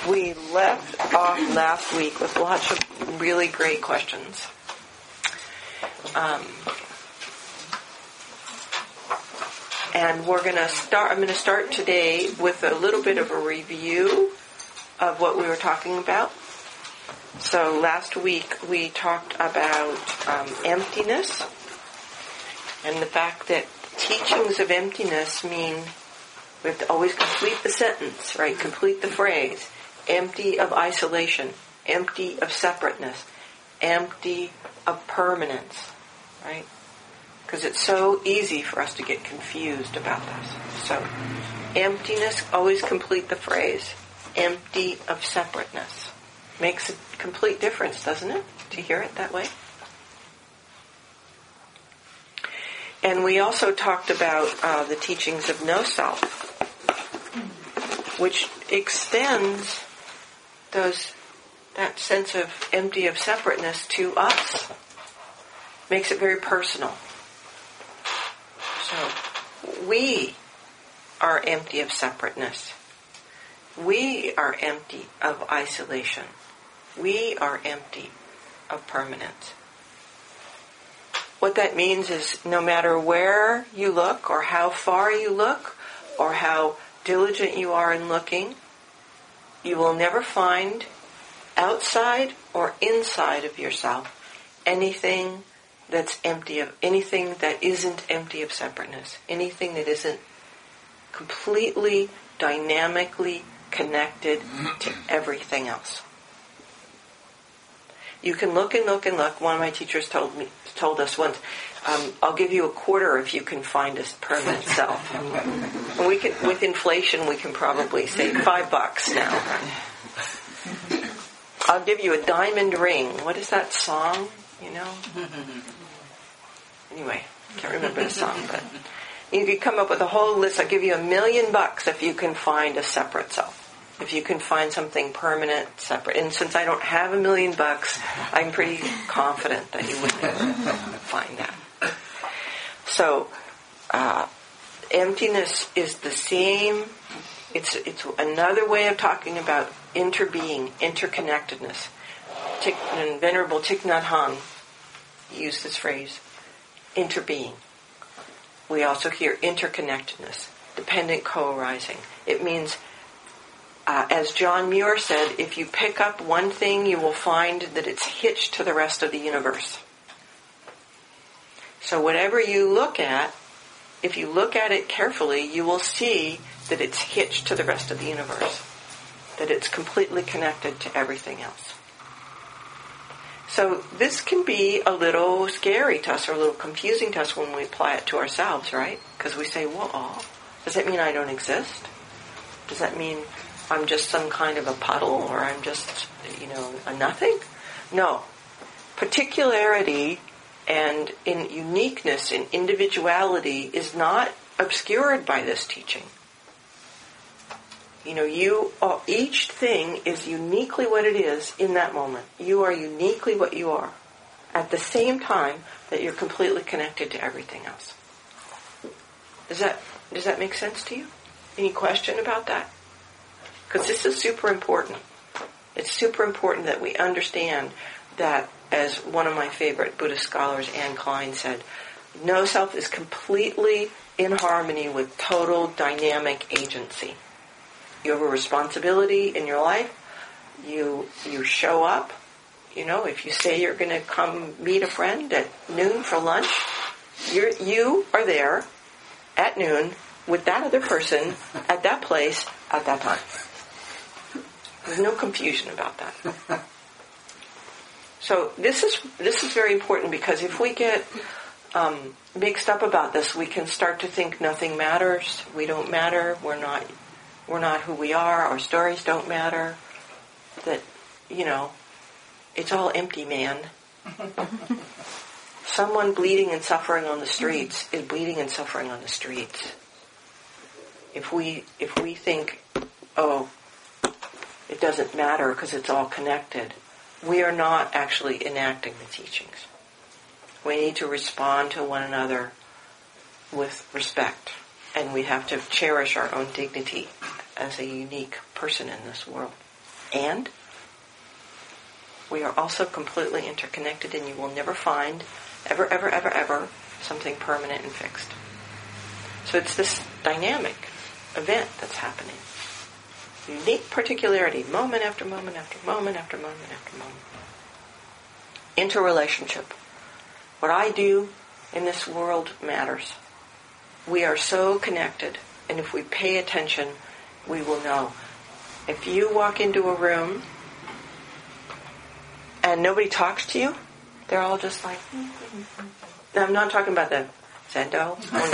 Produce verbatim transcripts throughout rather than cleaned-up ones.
we left off last week with lots of really great questions. Um, and we're going to start, I'm going to start today with a little bit of a review of what we were talking about. So last week we talked about um, emptiness and the fact that teachings of emptiness mean we have to always complete the sentence, right? Complete the phrase. Empty of isolation, empty of separateness, empty of permanence, right? Because it's so easy for us to get confused about this. So, emptiness, always complete the phrase. Empty of separateness. Makes a complete difference, doesn't it? To hear it that way. And we also talked about uh, the teachings of no self, which extends those that sense of empty of separateness to us. Makes it very personal. So, we are empty of separateness. We are empty of isolation. We are empty of permanence. What that means is no matter where you look or how far you look or how diligent you are in looking, you will never find outside or inside of yourself anything that's empty of, anything that isn't empty of separateness, anything that isn't completely, dynamically connected to everything else. You can look and look and look. One of my teachers told me, told us once, um, I'll give you a quarter if you can find a permanent self. And we can, with inflation, we can probably save five bucks now. I'll give you a diamond ring. What is that song? You know? Anyway, can't remember the song, but you could come up with a whole list. I'll give you a million bucks if you can find a separate self. If you can find something permanent, separate. And since I don't have a million bucks, I'm pretty confident that you wouldn't find that. So, uh, emptiness is the same. It's it's another way of talking about interbeing, interconnectedness. Thich, and Venerable Thich Nhat Hanh used this phrase, interbeing. We also hear interconnectedness, dependent co-arising. It means, uh, as John Muir said, if you pick up one thing, you will find that it's hitched to the rest of the universe. So whatever you look at, if you look at it carefully, you will see that it's hitched to the rest of the universe, that it's completely connected to everything else. So this can be a little scary to us or a little confusing to us when we apply it to ourselves, right? Because we say, well, does that mean I don't exist? Does that mean I'm just some kind of a puddle or I'm just, you know, a nothing? No. Particularity and in uniqueness and individuality is not obscured by this teaching. You know, you are, each thing is uniquely what it is in that moment. You are uniquely what you are at the same time that you're completely connected to everything else. Does that does that make sense to you? Any question about that? Because this is super important. It's super important that we understand that, as one of my favorite Buddhist scholars, Anne Klein, said, no self is completely in harmony with total dynamic agency. You have a responsibility in your life. You you show up. You know, if you say you're going to come meet a friend at noon for lunch, you're, you are there at noon with that other person at that place at that time. There's no confusion about that. So this is this is very important, because if we get um, mixed up about this, we can start to think nothing matters. We don't matter. We're not. We're not who we are. Our stories don't matter. That, you know, it's all empty, man. Someone bleeding and suffering on the streets is bleeding and suffering on the streets. If we if we think, oh, it doesn't matter because it's all connected, we are not actually enacting the teachings. We need to respond to one another with respect, and we have to cherish our own dignity as a unique person in this world. And we are also completely interconnected, and you will never find, ever, ever, ever, ever, something permanent and fixed. So it's this dynamic event that's happening. Unique particularity, moment after moment after moment after moment after moment. Interrelationship. What I do in this world matters. We are so connected, and if we pay attention, we will know. If you walk into a room and nobody talks to you, they're all just like, now, I'm not talking about the Zendo.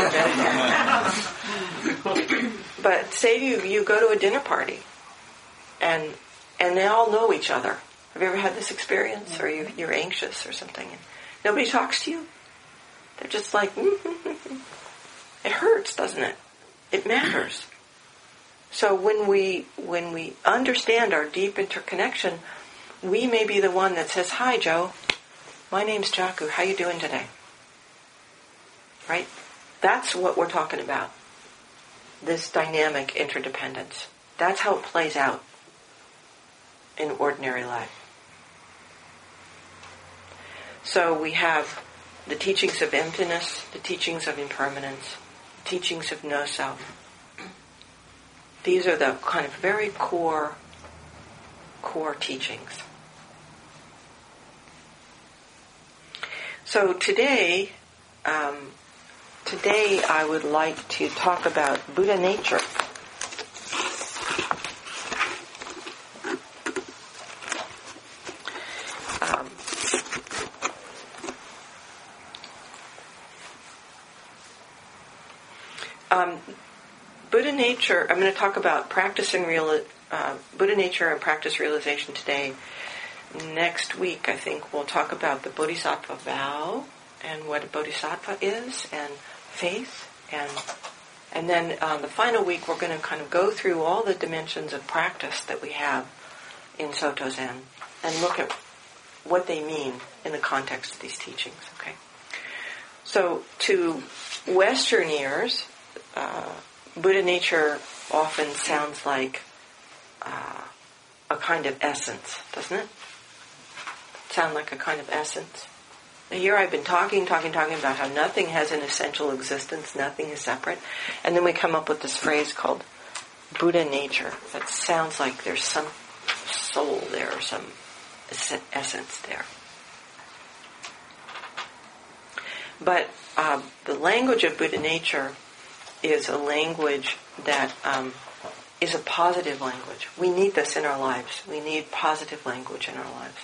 But say you you go to a dinner party and and they all know each other. Have you ever had this experience? Or you, you're anxious or something and nobody talks to you? They're just like, mm-hmm. It hurts, doesn't it? It matters. So when we when we understand our deep interconnection, we may be the one that says, "Hi, Joe. My name's Jaku. How you doing today?" Right? That's what we're talking about. This dynamic interdependence. That's how it plays out in ordinary life. So we have the teachings of emptiness, the teachings of impermanence, teachings of no self. These are the kind of very core, core teachings. So today, um, today I would like to talk about Buddha nature. Um, um, Buddha nature, I'm going to talk about practicing real, uh, Buddha nature and practice realization today. Next week, I think, we'll talk about the Bodhisattva vow and what a Bodhisattva is, and faith, and and then uh, the final week we're going to kind of go through all the dimensions of practice that we have in Soto Zen and look at what they mean in the context of these teachings. Okay, so to Western ears, uh, Buddha nature often sounds like uh, a kind of essence, doesn't it? Sound like a kind of essence. Now here I've been talking, talking, talking about how nothing has an essential existence, nothing is separate, and then we come up with this phrase called Buddha nature. That sounds like there's some soul there, or some essence there. But uh, the language of Buddha nature is a language that um, is a positive language. We need this in our lives. We need positive language in our lives.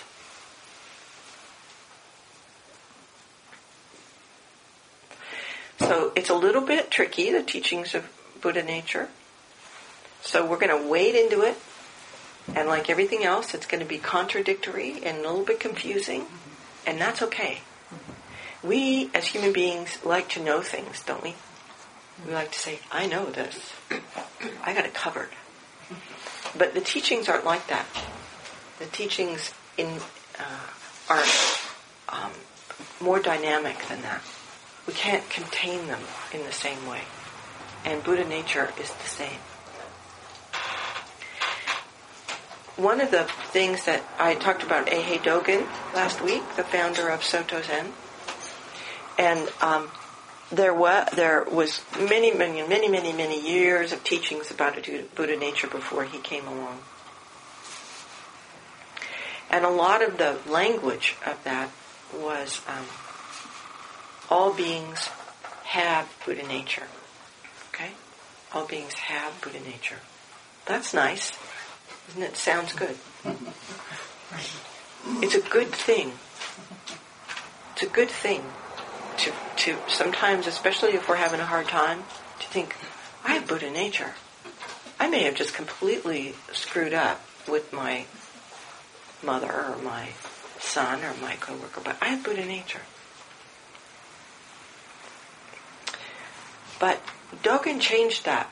So it's a little bit tricky, the teachings of Buddha nature. So we're going to wade into it. And like everything else, it's going to be contradictory and a little bit confusing. And that's okay. We, as human beings, like to know things, don't we? We like to say, I know this. I got it covered. But the teachings aren't like that. The teachings in uh, are um, more dynamic than that. We can't contain them in the same way. And Buddha nature is the same. One of the things that I talked about Eihei Dogen last week, the founder of Soto Zen, and um, there was there was many, many, many, many, many years of teachings about Buddha nature before he came along. And a lot of the language of that was um, all beings have Buddha nature. Okay? All beings have Buddha nature. That's nice. Isn't it? Sounds good. It's a good thing. It's a good thing to, to sometimes, especially if we're having a hard time, to think, I have Buddha nature. I may have just completely screwed up with my mother or my son or my coworker, but I have Buddha nature. But Dogen changed that.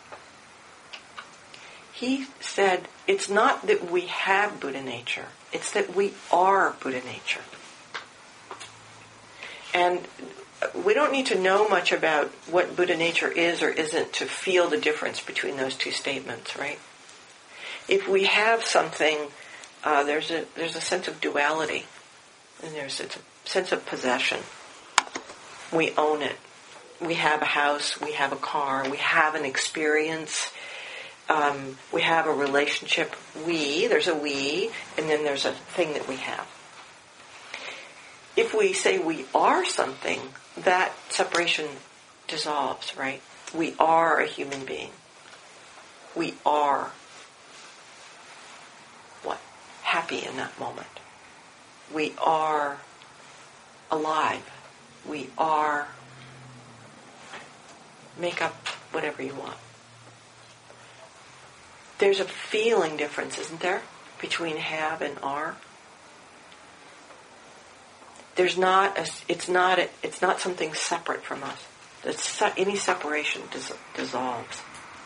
He said, it's not that we have Buddha nature, it's that we are Buddha nature. And we don't need to know much about what Buddha nature is or isn't to feel the difference between those two statements, right? If we have something, uh, there's a there's a sense of duality, and there's a sense of possession. We own it. We have a house. We have a car. We have an experience. Um, we have a relationship. We, there's a we, and then there's a thing that we have. If we say we are something, that separation dissolves, right? We are a human being. We are what? Happy in that moment. We are alive. We are, make up whatever you want. There's a feeling difference, isn't there, between have and are? There's not a, it's not a, it's not something separate from us. It's, any separation dis, dissolves.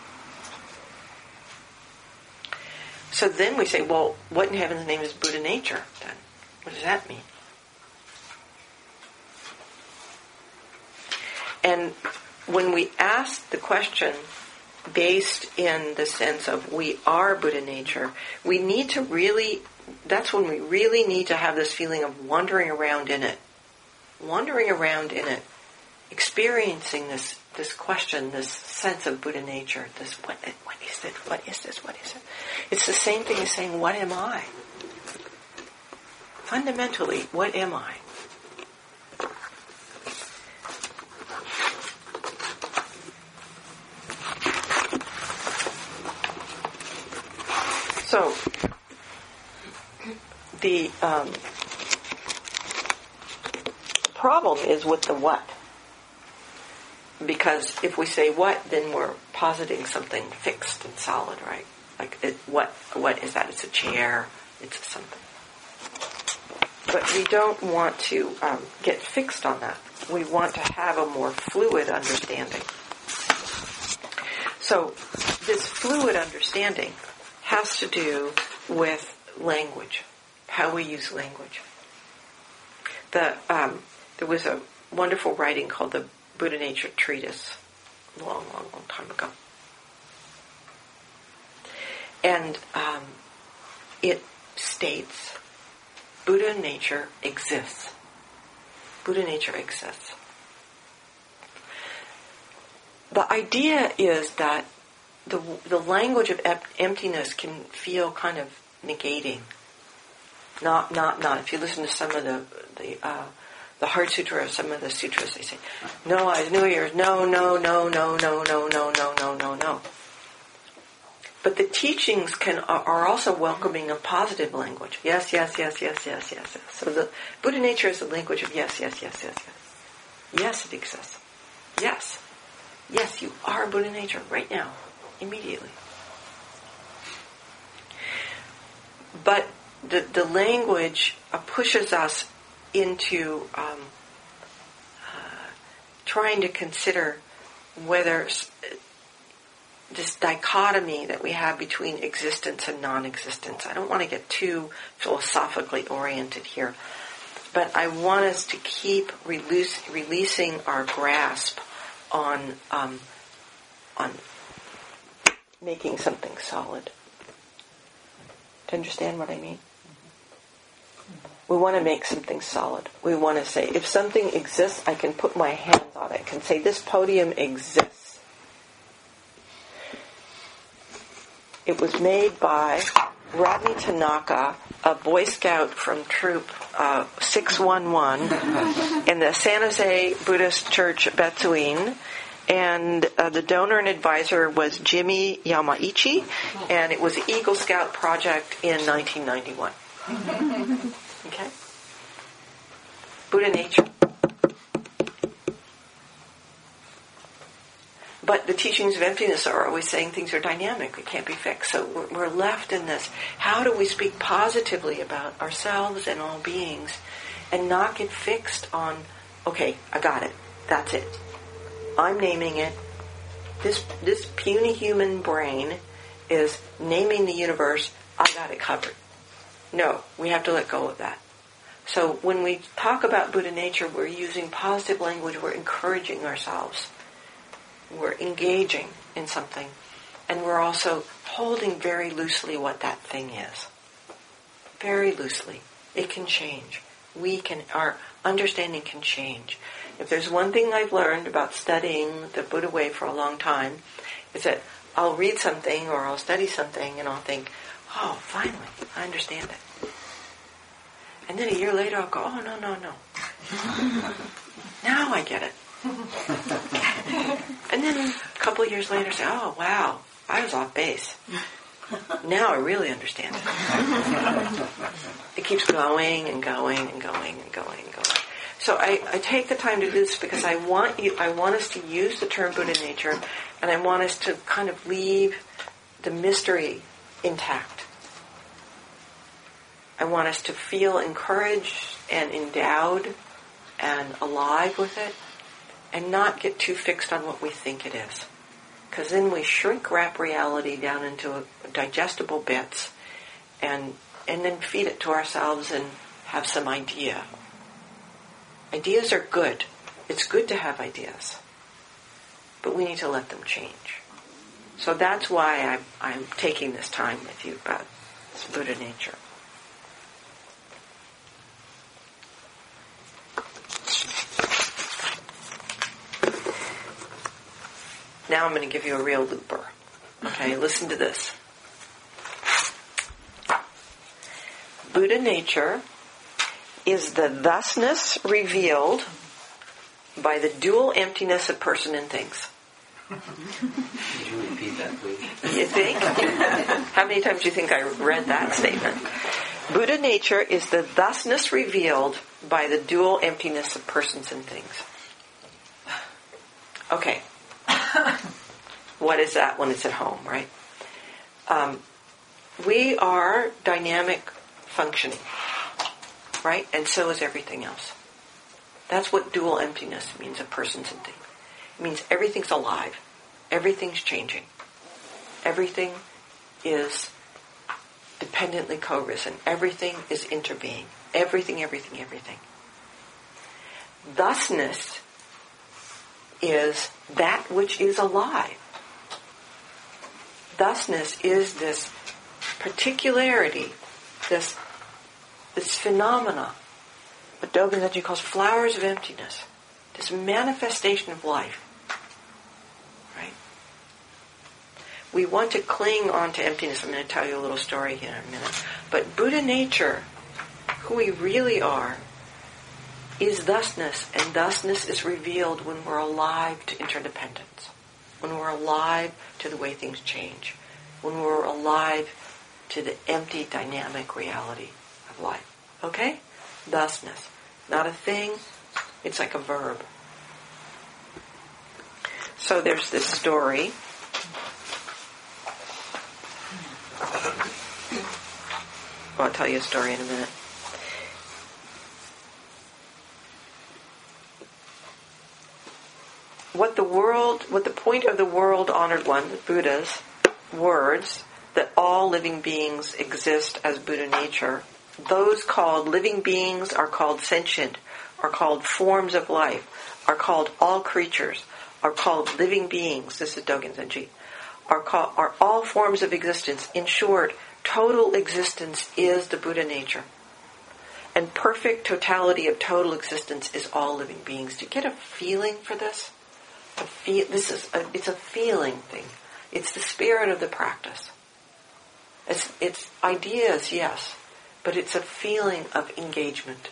So then we say, well, what in heaven's name is Buddha nature then? What does that mean? And when we ask the question based in the sense of we are Buddha nature, we need to really, that's when we really need to have this feeling of wandering around in it. Wandering around in it. Experiencing this this question, this sense of Buddha nature, this what what is it, what is this, what is it? It's the same thing as saying, what am I? Fundamentally, what am I? So, the um, problem is with the what. Because if we say what, then we're positing something fixed and solid, right? Like, it, what what is that? It's a chair. It's something. But we don't want to um, get fixed on that. We want to have a more fluid understanding. So, this fluid understanding has to do with language, how we use language. The um, there was a wonderful writing called the Buddha Nature Treatise, a long, long, long time ago. And um, it states, Buddha nature exists. Buddha nature exists. The idea is that the the language of ep- emptiness can feel kind of negating. Not, not, not. If you listen to some of the the uh, the Heart Sutra or some of the sutras, they say, no eyes, no ears, no, no, no, no, no, no, no, no, no, no, no. But the teachings can are also welcoming of positive language. Yes, yes, yes, yes, yes, yes, yes. So the Buddha nature is the language of yes, yes, yes, yes, yes. Yes, it exists. Yes. Yes, you are Buddha nature right now, immediately. But the the language uh, pushes us into um, uh, trying to consider whether this dichotomy that we have between existence and non-existence. I don't want to get too philosophically oriented here, but I want us to keep release, releasing our grasp on um, on making something solid. Do you understand what I mean? We want to make something solid. We want to say, if something exists, I can put my hands on it. I can say, this podium exists. It was made by Rodney Tanaka, a Boy Scout from Troop uh, six one one in the San Jose Buddhist Church, Betsuin. And uh, the donor and advisor was Jimmy Yamaichi, and it was the Eagle Scout project in nineteen ninety-one. Okay? Buddha nature. But the teachings of emptiness are always saying things are dynamic, they can't be fixed. So we're, we're left in this. How do we speak positively about ourselves and all beings and not get fixed on, okay, I got it, that's it. I'm naming it. This this puny human brain is naming the universe, I got it covered. No, we have to let go of that. So when we talk about Buddha nature, we're using positive language, we're encouraging ourselves. We're engaging in something And we're also holding very loosely what that thing is. Very loosely. It can change. We can, our understanding can change. If there's one thing I've learned about studying the Buddha way for a long time, is that I'll read something or I'll study something and I'll think, oh, finally, I understand it. And then a year later I'll go, oh, no, no, no. Now I get it. And then a couple of years later say, oh, wow, I was off base. Now I really understand it. It keeps going and going and going and going and going. So I, I take the time to do this because I want you. I want us to use the term Buddha nature, and I want us to kind of leave the mystery intact. I want us to feel encouraged and endowed and alive with it, and not get too fixed on what we think it is. Because then we shrink wrap reality down into digestible bits and and then feed it to ourselves and have some idea. Ideas are good. It's good to have ideas. But we need to let them change. So that's why I'm, I'm taking this time with you about this Buddha nature. Now I'm going to give you a real looper. Okay, listen to this. Buddha nature is the thusness revealed by the dual emptiness of person and things. Could you repeat that, please? You think? How many times do you think I read that statement? Buddha nature is the thusness revealed by the dual emptiness of persons and things. Okay. What is that when it's at home, right? Um, we are dynamic functioning, right? And so is everything else. That's what dual emptiness means of persons and things. It means everything's alive. Everything's changing. Everything is dependently co-risen. Everything is interbeing. Everything, everything, everything. Thusness is that which is alive. Thusness is this particularity, this this phenomena, what Dogen Zenji calls flowers of emptiness, this manifestation of life. Right? We want to cling on to emptiness. I'm going to tell you a little story here in a minute. But Buddha nature, who we really are, is thusness, and thusness is revealed when we're alive to interdependence, when we're alive to the way things change, when we're alive to the empty, dynamic reality of life. Okay? Thusness. Not a thing, it's like a verb. So there's this story. I'll tell you a story in a minute. What the world, what the point of the world-honored one, the Buddha's words, that all living beings exist as Buddha nature, those called living beings are called sentient, are called forms of life, are called all creatures, are called living beings, this is Dogen Zenji, are, called, are all forms of existence. In short, total existence is the Buddha nature. And perfect totality of total existence is all living beings. Do you get a feeling for this? A feel, this is a, it's a feeling thing. It's the spirit of the practice. It's, it's ideas, yes, but it's a feeling of engagement.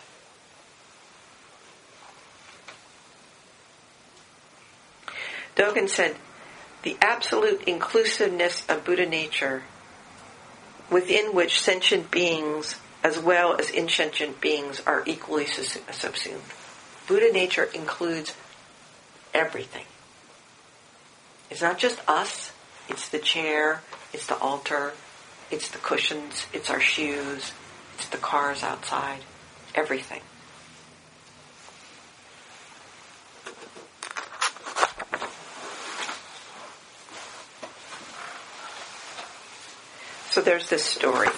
Dogen said, the absolute inclusiveness of Buddha nature, within which sentient beings as well as insentient beings are equally subsumed. Buddha nature includes everything. It's not just us, it's the chair, it's the altar, it's the cushions, it's our shoes, it's the cars outside, everything. So there's this story.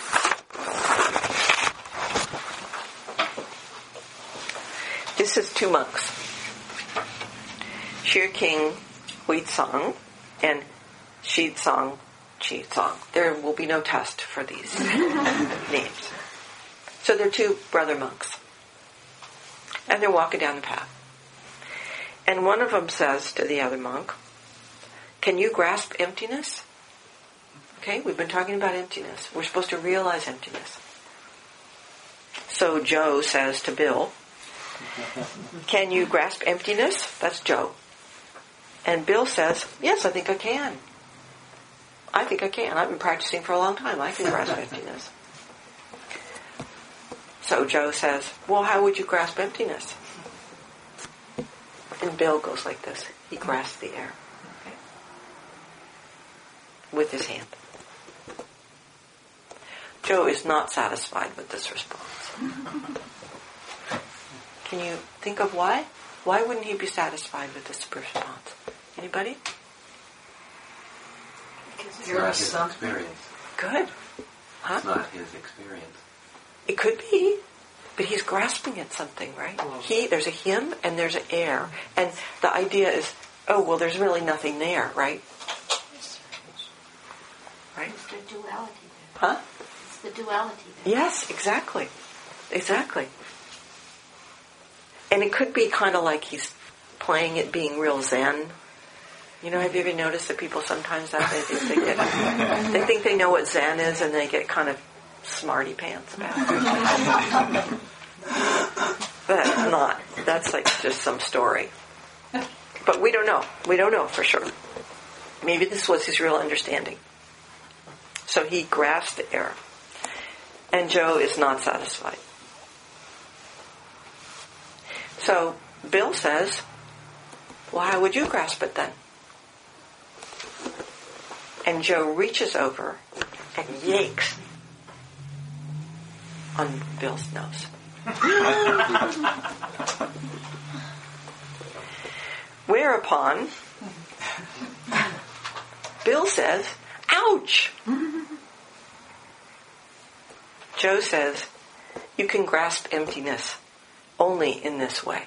This is two monks, Shir King Huizang and Shizang catchy song. There will be no test for these names. So they're two brother monks. And they're walking down the path. And one of them says to the other monk, can you grasp emptiness? Okay, we've been talking about emptiness. We're supposed to realize emptiness. So Joe says to Bill, can you grasp emptiness? That's Joe. And Bill says, yes, I think I can. I think I can. I've been practicing for a long time. I can grasp emptiness. So Joe says, well, how would you grasp emptiness? And Bill goes like this. He grasps the air. Okay? With his hand. Joe is not satisfied with this response. Can you think of why? Why wouldn't he be satisfied with this response? Anybody? It's not his experience. Good. Huh? It's not his experience. It could be, but he's grasping at something, right? He, there's a him and there's an air. And the idea is, oh, well, there's really nothing there, right? Right? It's the duality there. Huh? It's the duality there. Yes, exactly. Exactly. And it could be kind of like he's playing it being real Zen. You know, have you ever noticed that people sometimes that they think they get, they think they know what Zen is and they get kind of smarty pants about it. But not. That's like just some story. But we don't know. We don't know for sure. Maybe this was his real understanding. So he grasped the air. And Joe is not satisfied. So Bill says, well, how would you grasp it then? And Joe reaches over and yanks on Bill's nose. Whereupon, Bill says, ouch! Joe says, you can grasp emptiness only in this way.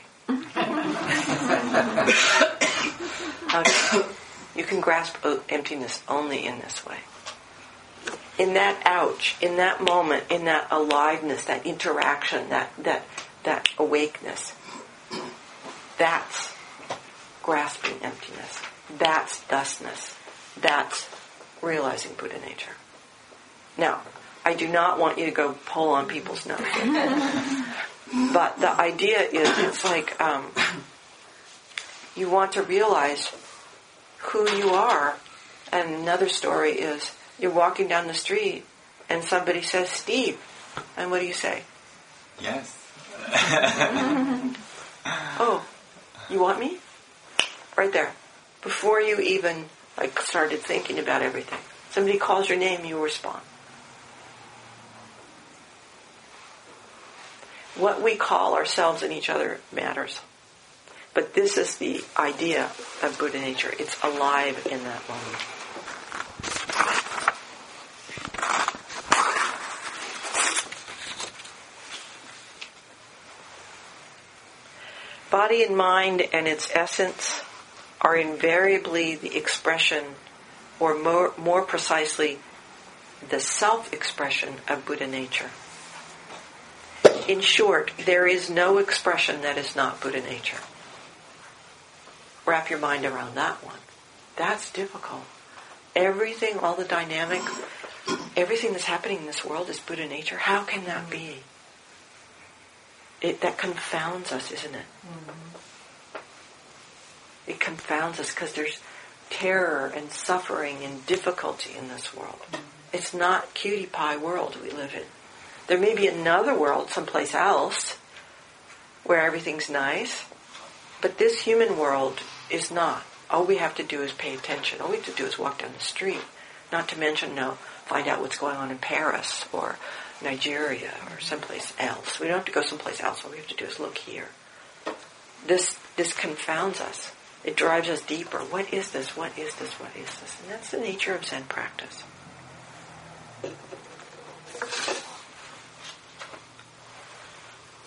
Okay. You can grasp emptiness only in this way. In that ouch, in that moment, in that aliveness, that interaction, that that that awakeness, that's grasping emptiness. That's thusness. That's realizing Buddha nature. Now, I do not want you to go pull on people's noses. But the idea is, it's like um, you want to realize who you are. And another story is, you're walking down the street and somebody says, Steve. And what do you say? Yes. Oh, you want me? Right there. Before you even like started thinking about everything. Somebody calls your name, you respond. What we call ourselves and each other matters. But this is the idea of Buddha nature. It's alive in that moment. Body and mind and its essence are invariably the expression, or more, more precisely, the self-expression of Buddha nature. In short, there is no expression that is not Buddha nature. Wrap your mind around that one. That's difficult. Everything, all the dynamic, everything that's happening in this world is Buddha nature. How can that be? It, that confounds us, isn't it? Mm-hmm. It confounds us because there's terror and suffering and difficulty in this world. Mm-hmm. It's not cutie pie world we live in. There may be another world someplace else where everything's nice, but this human world is not. All we have to do is pay attention. All we have to do is walk down the street. Not to mention, no, find out what's going on in Paris or Nigeria or someplace else. We don't have to go someplace else. All we have to do is look here. This this confounds us. It drives us deeper. What is this? What is this? What is this? And that's the nature of Zen practice.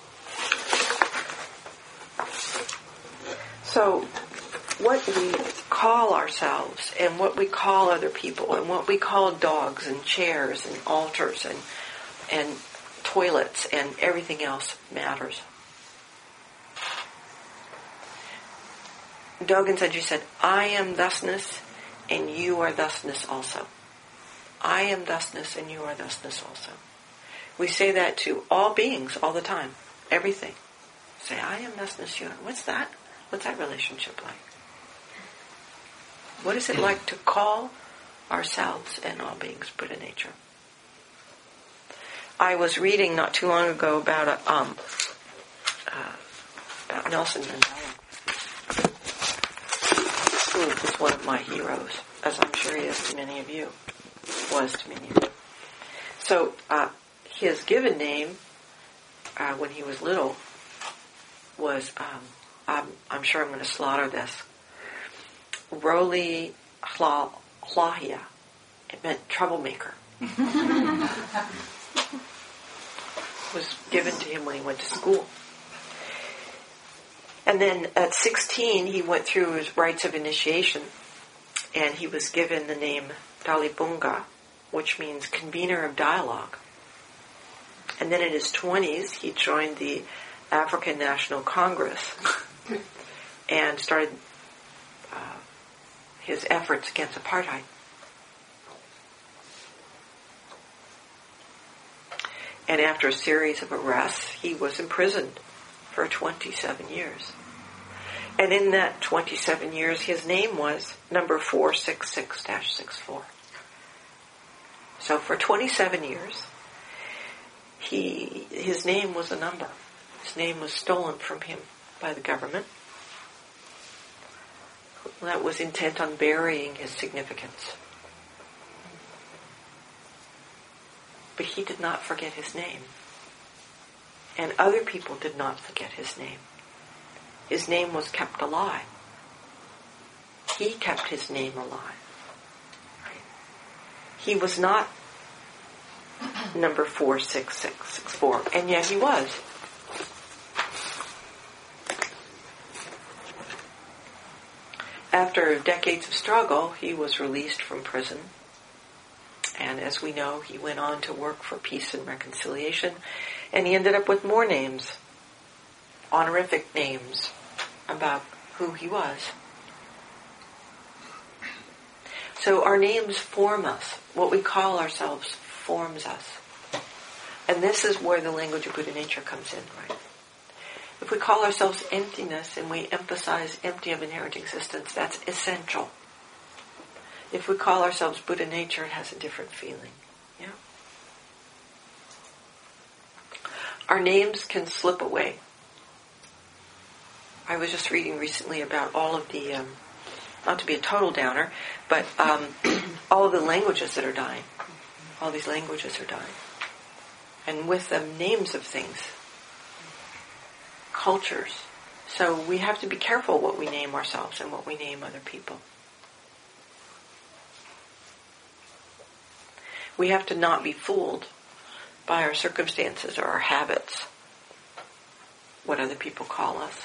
So, what we call ourselves and what we call other people and what we call dogs and chairs and altars and and toilets and everything else matters. Dogen Zenji said, I am thusness and you are thusness also. I am thusness and you are thusness also. We say that to all beings all the time. Everything. Say, I am thusness, you are. What's that? What's that relationship like? What is it like to call ourselves and all beings Buddha nature? I was reading not too long ago about a, um, uh, about Nelson Mandela, who is one of my heroes, as I'm sure he is to many of you, was to many of you. So uh, his given name, uh, when he was little, was, um, I'm, I'm sure I'm going to slaughter this, Roli Hlahia. It meant troublemaker. Was given to him when he went to school. And then at sixteen, he went through his rites of initiation, and he was given the name Dalibunga, which means convener of dialogue. And then in his twenties, he joined the African National Congress and started uh, his efforts against apartheid. And after a series of arrests, he was imprisoned for twenty-seven years. And in that twenty-seven years, his name was number four six six dash sixty-four. So for twenty-seven years, he his name was a number. His name was stolen from him by the government. That was intent on burying his significance. But he did not forget his name. And other people did not forget his name. His name was kept alive. He kept his name alive. He was not number four six six six four, and yet he was. After decades of struggle, he was released from prison. And as we know, he went on to work for peace and reconciliation. And he ended up with more names, honorific names, about who he was. So our names form us. What we call ourselves forms us. And this is where the language of Buddha nature comes in, right? If we call ourselves emptiness and we emphasize empty of inherent existence, that's essential. If we call ourselves Buddha nature, it has a different feeling. Yeah. Our names can slip away. I was just reading recently about all of the, um, not to be a total downer, but um, all of the languages that are dying. All these languages are dying. And with them, names of things. Cultures. So we have to be careful what we name ourselves and what we name other people. We have to not be fooled by our circumstances or our habits, what other people call us.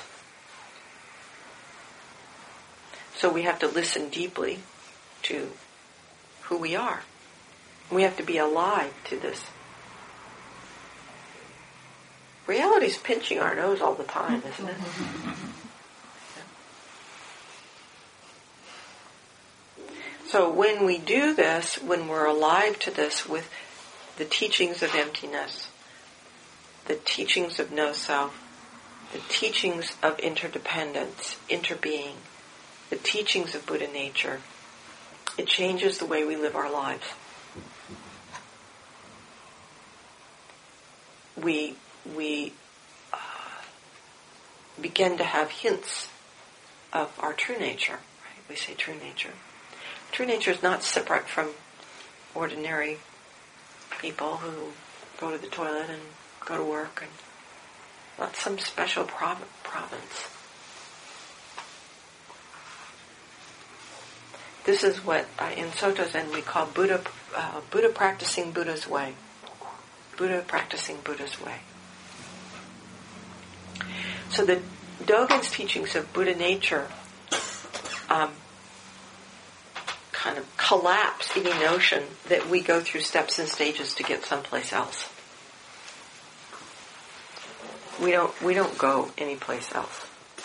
So we have to listen deeply to who we are. We have to be alive to this. Reality's pinching our nose all the time, isn't it? So when we do this, when we're alive to this with the teachings of emptiness, the teachings of no self, the teachings of interdependence, interbeing, the teachings of Buddha nature, it changes the way we live our lives. We we uh, begin to have hints of our true nature. Right? We say true nature. True nature is not separate from ordinary people who go to the toilet and go to work, and not some special prov- province. This is what uh, in Soto Zen we call Buddha, uh, Buddha practicing Buddha's way. Buddha practicing Buddha's way. So the Dogen's teachings of Buddha nature um, kind of collapse any notion that we go through steps and stages to get someplace else. We don't we don't go anyplace else.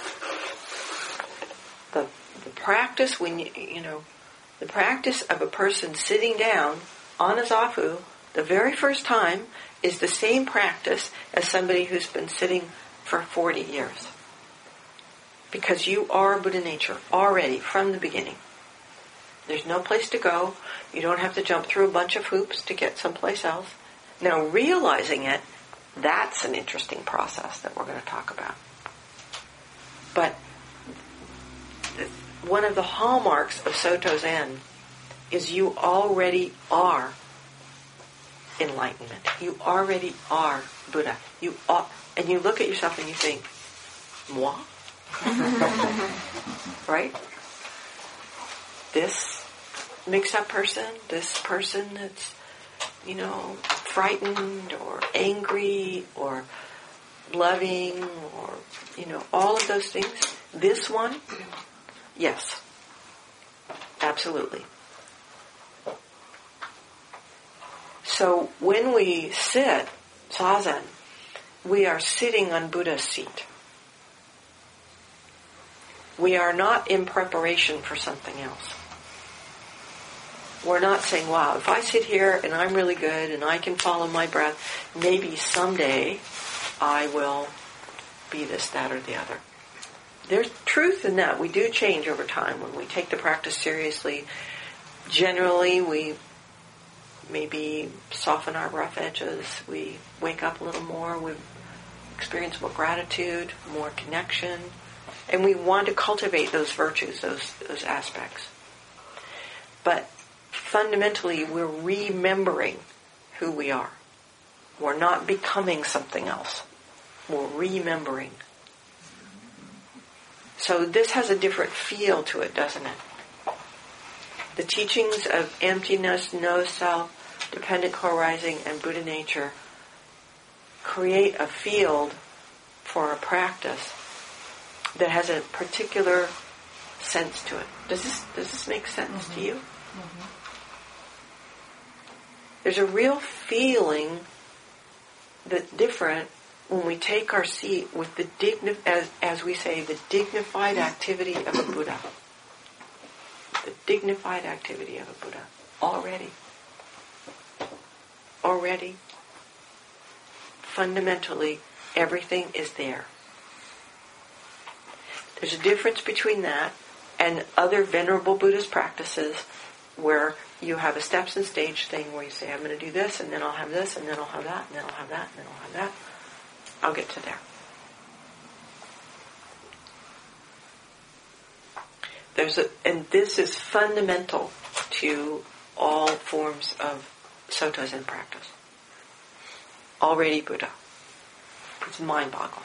The the practice when you you know the practice of a person sitting down on a zafu the very first time is the same practice as somebody who's been sitting for forty years. Because you are Buddha nature already from the beginning. There's no place to go. You don't have to jump through a bunch of hoops to get someplace else. Now realizing it, that's an interesting process that we're going to talk about. But one of the hallmarks of Soto Zen is you already are enlightenment. You already are Buddha. You are, and you look at yourself and you think, moi? Right? This mixed-up person, this person that's, you know, frightened or angry or loving or, you know, all of those things. This one, yes, absolutely. So when we sit, zazen, we are sitting on Buddha's seat. We are not in preparation for something else. We're not saying, wow, if I sit here and I'm really good and I can follow my breath, maybe someday I will be this, that, or the other. There's truth in that. We do change over time when we take the practice seriously. Generally, we maybe soften our rough edges. We wake up a little more. We experience more gratitude, more connection. And we want to cultivate those virtues, those those aspects. But fundamentally, we're remembering who we are. We're not becoming something else. We're remembering. So this has a different feel to it, doesn't it? The teachings of emptiness, no self, dependent co-arising, and Buddha nature create a field for a practice that has a particular sense to it. Does this does this make sense mm-hmm. to you? Mm-hmm. There's a real feeling that's different when we take our seat with the digni- as as we say, the dignified activity of a Buddha. The dignified activity of a Buddha. Already. Already. Fundamentally, everything is there. There's a difference between that and other Venerable Buddhist practices where you have a steps and stage thing where you say, I'm going to do this, and then I'll have this, and then I'll have that, and then I'll have that, and then I'll have that. I'll get to there. There's a, and this is fundamental to all forms of Soto Zen practice. Already Buddha. It's mind-boggling.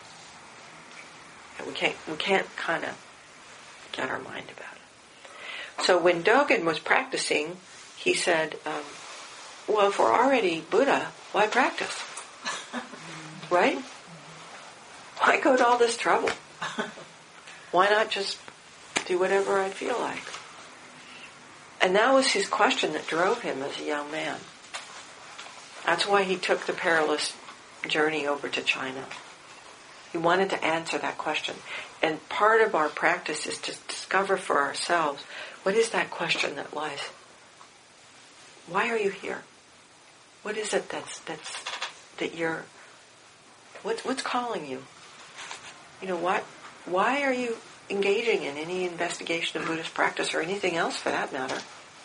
We can't, we can't kind of get our mind about it. So when Dogen was practicing, he said, um, well, if we're already Buddha, why practice? Right? Why go to all this trouble? Why not just do whatever I feel like? And that was his question that drove him as a young man. That's why he took the perilous journey over to China. He wanted to answer that question. And part of our practice is to discover for ourselves, what is that question that lies? Why are you here? What is it that's that's that you're what's what's calling you? You know, what why are you engaging in any investigation of Buddhist practice or anything else for that matter?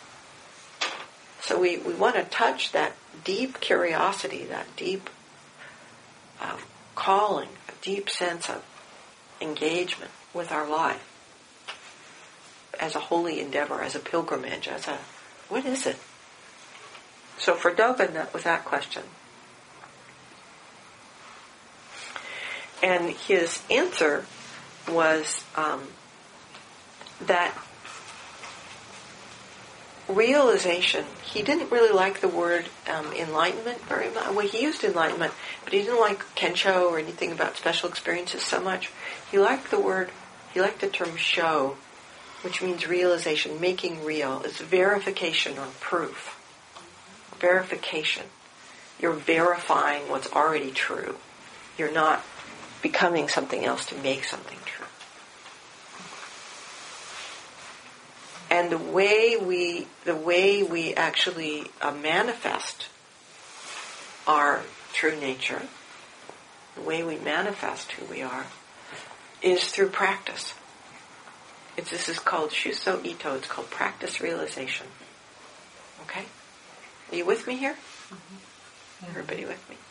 So we, we want to touch that deep curiosity, that deep uh, calling, a deep sense of engagement with our life as a holy endeavor, as a pilgrimage, as a, what is it? So for Dogen, that was that question. And his answer was um, that realization, he didn't really like the word um, enlightenment very much. Well, he used enlightenment, but he didn't like Kensho or anything about special experiences so much. He liked the word, he liked the term show which means realization, making real. It's verification or proof. Verification. You're verifying what's already true. You're not becoming something else to make something true. And the way we, the way we actually uh, manifest our true nature, the way we manifest who we are, is through practice. It's, this is called Shuso Ito. It's called practice realization. Okay? Are you with me here? Mm-hmm. Everybody with me?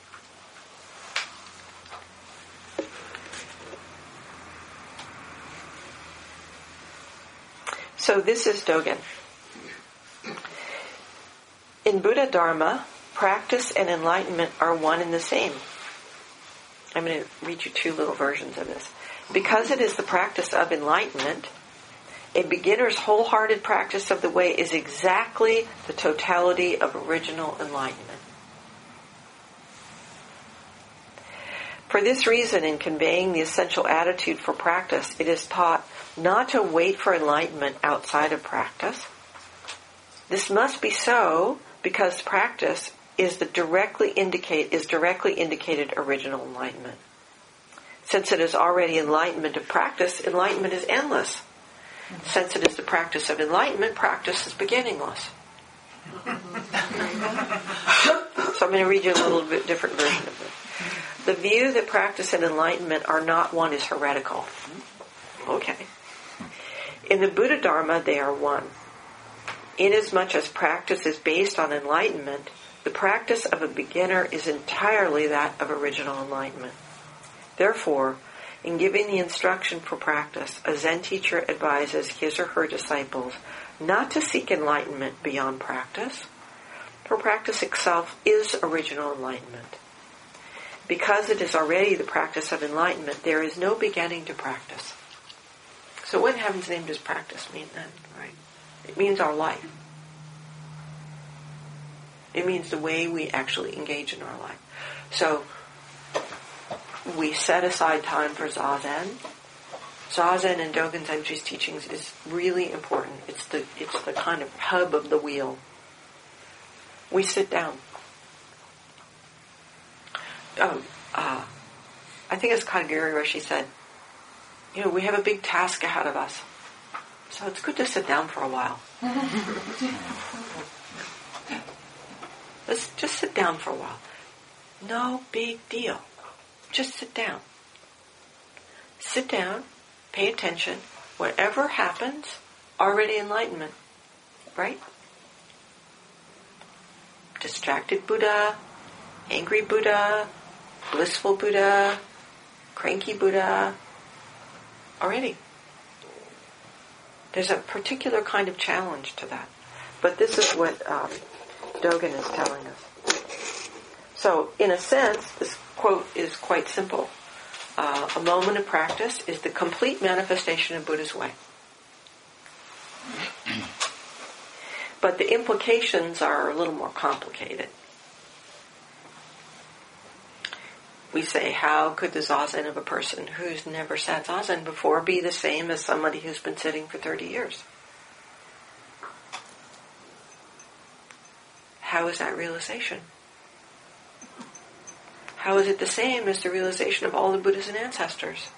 So this is Dogen. In Buddha Dharma, practice and enlightenment are one and the same. I'm going to read you two little versions of this. Because it is the practice of enlightenment, a beginner's wholehearted practice of the way is exactly the totality of original enlightenment. For this reason, in conveying the essential attitude for practice, it is taught not to wait for enlightenment outside of practice. This must be so because practice is the directly indicate is directly indicated original enlightenment. Since it is already enlightenment of practice, enlightenment is endless. Since it is the practice of enlightenment, practice is beginningless. So I'm going to read you a little bit different version of this. The view that practice and enlightenment are not one is heretical. Okay. In the Buddha Dharma, they are one. Inasmuch as practice is based on enlightenment, the practice of a beginner is entirely that of original enlightenment. Therefore, in giving the instruction for practice, a Zen teacher advises his or her disciples not to seek enlightenment beyond practice, for practice itself is original enlightenment. Because it is already the practice of enlightenment, there is no beginning to practice. So what in heaven's name does practice mean then, right? It means our life. It means the way we actually engage in our life. So we set aside time for Zazen. Zazen in Dogen Zenji's teachings is really important. It's the it's the kind of hub of the wheel. We sit down. Oh, uh, I think it's Kadagiri Roshi said, you know, we have a big task ahead of us. So it's good to sit down for a while. Let's just sit down for a while. No big deal. Just sit down. Sit down, pay attention. Whatever happens, already enlightenment. Right? Distracted Buddha, angry Buddha, blissful Buddha, cranky Buddha, already. There's a particular kind of challenge to that. But this is what um, Dogen is telling us. So, in a sense, this quote is quite simple. Uh, a moment of practice is the complete manifestation of Buddha's way. But the implications are a little more complicated. We say, how could the zazen of a person who's never sat zazen before be the same as somebody who's been sitting for thirty years? How is that realization? How is it the same as the realization of all the Buddhas and ancestors?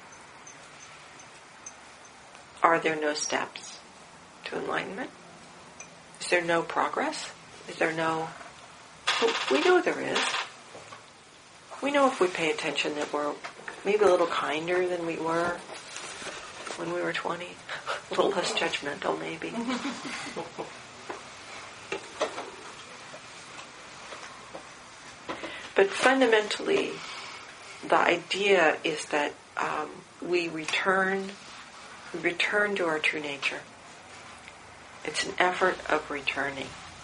Are there no steps to enlightenment? Is there no progress? Is there no... Well, we know there is. We know if we pay attention that we're maybe a little kinder than we were when we were twenty. A little less judgmental, maybe. But fundamentally, the idea is that um, we return, we return to our true nature. It's an effort of returning.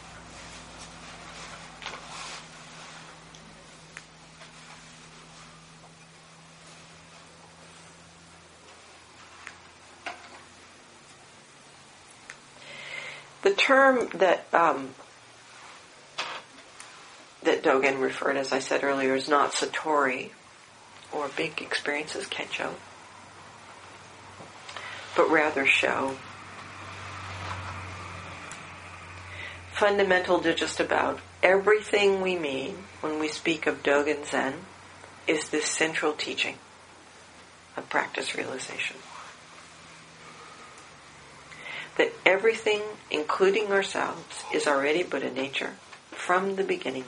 The term that um, that Dogen referred, as I said earlier, is not Satori or big experiences, Kecho. but rather show. Fundamental to just about everything we mean when we speak of Dogen Zen is this central teaching of practice realization. That everything, including ourselves, is already Buddha nature from the beginning.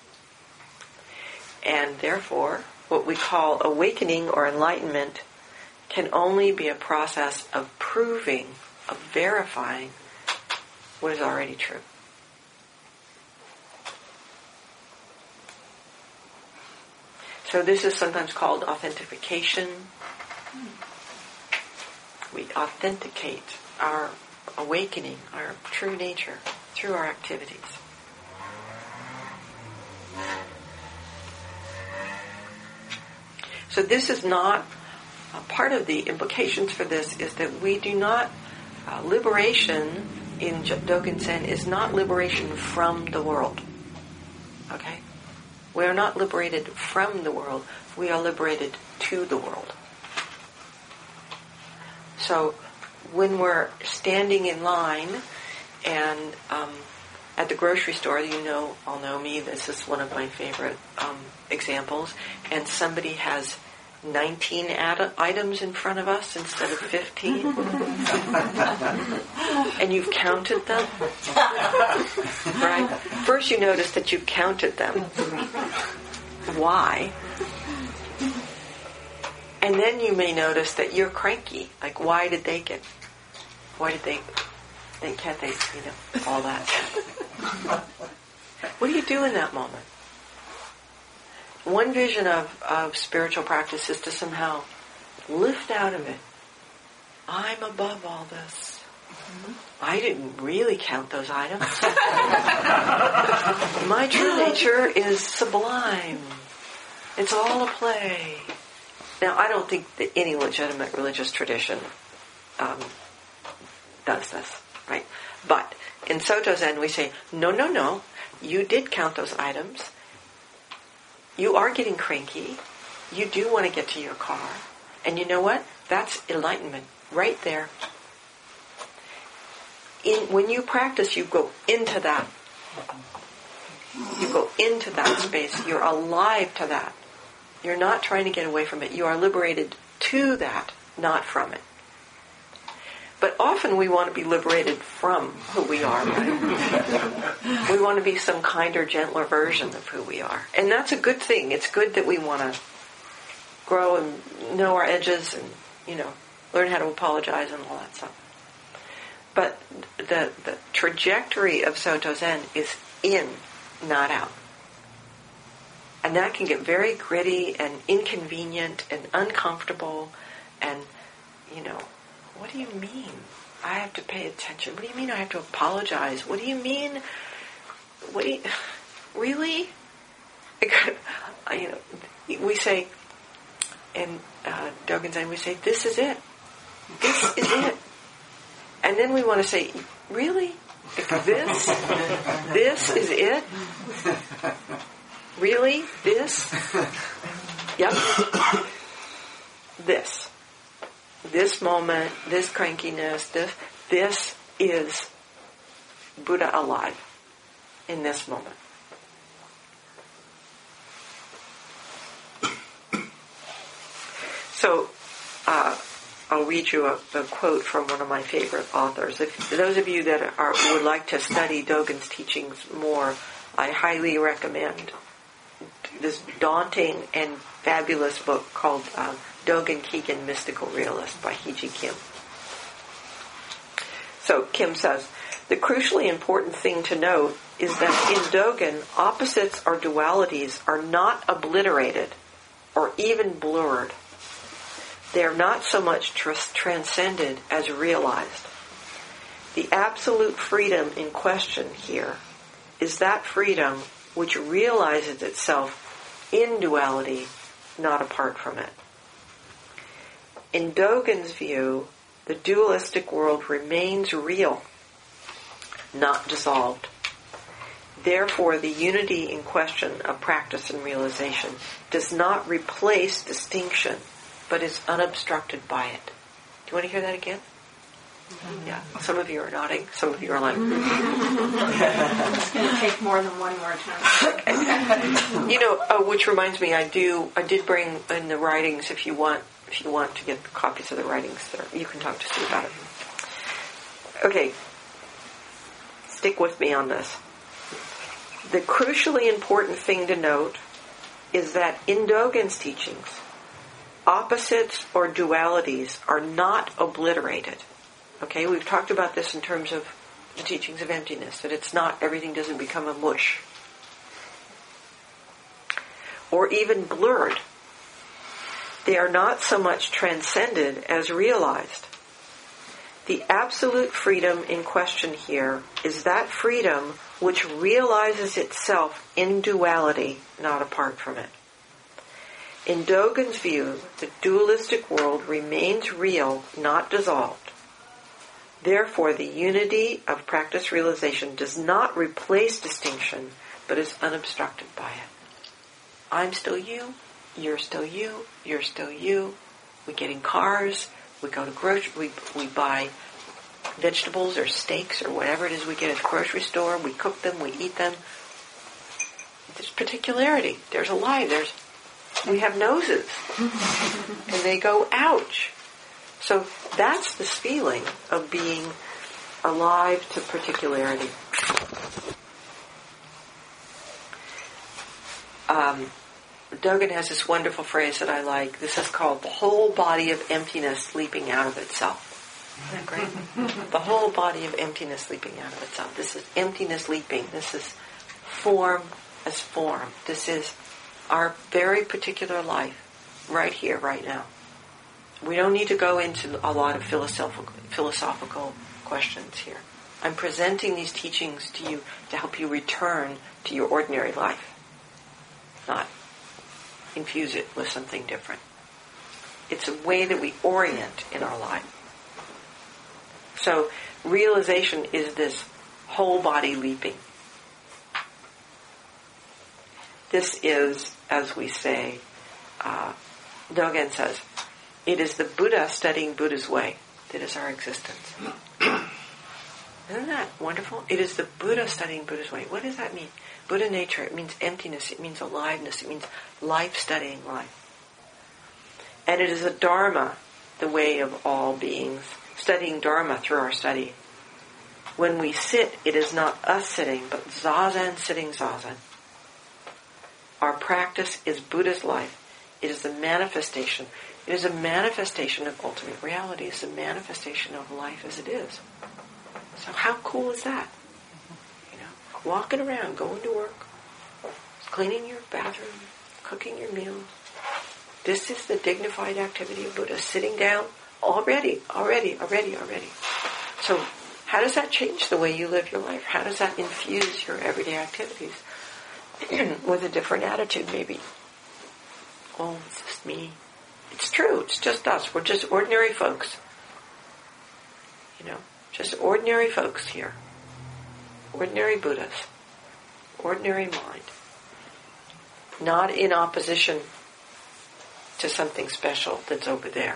And therefore, what we call awakening or enlightenment can only be a process of proving, of verifying what is already true. So this is sometimes called authentication. We authenticate our awakening, our true nature, through our activities. So this is not, uh, part of the implications for this is that we do not, uh, liberation in Dogen Zen is not liberation from the world. Okay? We are not liberated from the world. We are liberated to the world. So when we're standing in line and um, at the grocery store, you know, all know me, this is one of my favorite um, examples, and somebody has nineteen ad- items in front of us instead of fifteen, and you've counted them, right? First you notice that you've counted them. Why? And then you may notice that you're cranky. Like, why did they get, why did they, they can't they, you know, all that. What do you do in that moment? One vision of, of spiritual practice is to somehow lift out of it. I'm above all this. Mm-hmm. I didn't really count those items. My true nature is sublime. It's all a play. Now, I don't think that any legitimate religious tradition um, does this, right? But in Soto Zen, we say, no, no, no. You did count those items. You are getting cranky. You do want to get to your car. And you know what? That's enlightenment right there. In, when you practice, you go into that. You go into that space. You're alive to that. You're not trying to get away from it. You are liberated to that, not from it. But often we want to be liberated from who we are, right? We want to be some kinder, gentler version of who we are. And that's a good thing. It's good that we want to grow and know our edges and, you know, learn how to apologize and all that stuff. But the, the trajectory of Soto Zen is in, not out. And that can get very gritty and inconvenient and uncomfortable and, you know, what do you mean I have to pay attention? What do you mean I have to apologize? What do you mean, what do you, really? You know, we say, in uh, Dogen Zen, we say, this is it. This is it. And then we want to say, really? This? This is it? Really? This? Yep. This. This moment, this crankiness, this, this is Buddha alive in this moment. So, uh, I'll read you a, a quote from one of my favorite authors. If those of you that are, would like to study Dogen's teachings more, I highly recommend this daunting and fabulous book called uh, Dogen Keegan, Mystical Realist by Heiji Kim. So Kim says, the crucially important thing to note is that in Dogen, opposites or dualities are not obliterated or even blurred. They are not so much tr- transcended as realized. The absolute freedom in question here is that freedom which realizes itself in duality, not apart from it. In Dogen's view, the dualistic world remains real, not dissolved. Therefore, the unity in question of practice and realization does not replace distinction, but is unobstructed by it. you want to hear that again? Mm-hmm. Yeah. Some of you are nodding. Some of you are like... It's going to take more than one more time. You know, uh, which reminds me, I do. I did bring in the writings. If you want, if you want to get copies of the writings, there, you can talk to Sue about it. Okay. Stick with me on this. The crucially important thing to note is that in Dogen's teachings, opposites or dualities are not obliterated. Okay, we've talked about this in terms of the teachings of emptiness, that it's not, everything doesn't become a mush. Or even blurred. They are not so much transcended as realized. The absolute freedom in question here is that freedom which realizes itself in duality, not apart from it. In Dogen's view, the dualistic world remains real, not dissolved. Therefore, the unity of practice realization does not replace distinction, but is unobstructed by it. I'm still you, you're still you, you're still you. We get in cars, we go to grocery, we, we buy vegetables or steaks or whatever it is we get at the grocery store. We cook them, we eat them. There's particularity. There's a lie. There's we have noses, and they go ouch. So that's this feeling of being alive to particularity. Um, Dogen has this wonderful phrase that I like. This is called the whole body of emptiness leaping out of itself. Isn't that great? The whole body of emptiness leaping out of itself. This is emptiness leaping. This is form as form. This is our very particular life right here, right now. We don't need to go into a lot of philosophical, philosophical questions here. I'm presenting these teachings to you to help you return to your ordinary life, not infuse it with something different. It's a way that we orient in our life. So realization is this whole body leaping. This is, as we say, uh, Dogen says, it is the Buddha studying Buddha's way that is our existence. Isn't that wonderful? It is the Buddha studying Buddha's way. What does that mean? Buddha nature, it means emptiness, it means aliveness, it means life studying life. And it is the Dharma, the way of all beings, studying Dharma through our study. When we sit, it is not us sitting, but Zazen sitting Zazen. Our practice is Buddha's life. It is the manifestation. It is a manifestation of ultimate reality. It's a manifestation of life as it is. So how cool is that? You know, walking around, going to work, cleaning your bathroom, cooking your meals. This is the dignified activity of Buddha, sitting down already, already, already, already. So how does that change the way you live your life? How does that infuse your everyday activities with a different attitude maybe? Oh, it's just me. It's true, it's just us. We're just ordinary folks. You know, just ordinary folks here. Ordinary Buddhas. Ordinary mind. Not in opposition to something special that's over there.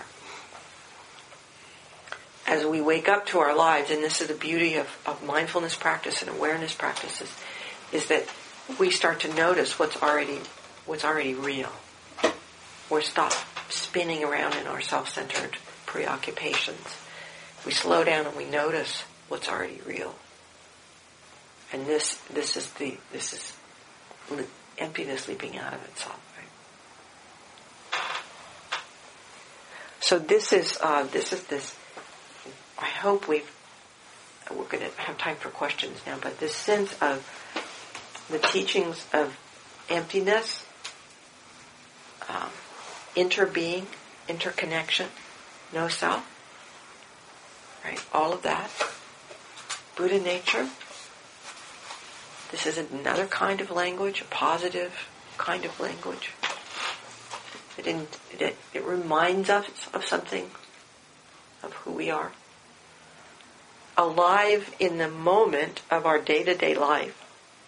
As we wake up to our lives, and this is the beauty of, of mindfulness practice and awareness practices, is that we start to notice what's already what's already real. We stop spinning around in our self-centered preoccupations. We slow down and we notice what's already real. And this this is the this is li- emptiness leaping out of itself. Right? So this is uh, this is this. I hope we've, we're going to have time for questions now, but this sense of the teachings of emptiness, um, interbeing, interconnection, no self, right? All of that. Buddha nature. This is another kind of language, a positive kind of language. It, in, it, it reminds us of something, of who we are. Alive in the moment of our day-to-day life.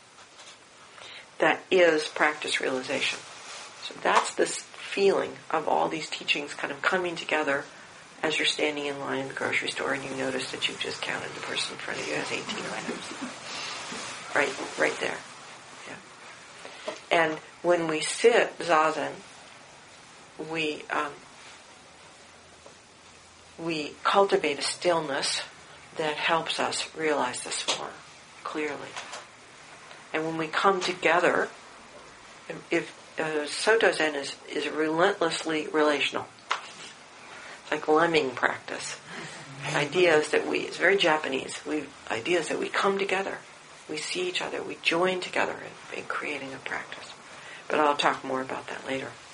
That is practice realization. So that's this feeling of all these teachings kind of coming together as you're standing in line in the grocery store and you notice that you've just counted the person in front of you has eighteen items. Right, right there. Yeah. And when we sit zazen, we um, we cultivate a stillness that helps us realize this more clearly. And when we come together, if uh, Soto Zen is, is relentlessly relational. It's like lemming practice. Ideas that we, it's very Japanese, we ideas that we come together. We see each other, we join together in, in creating a practice. But I'll talk more about that later.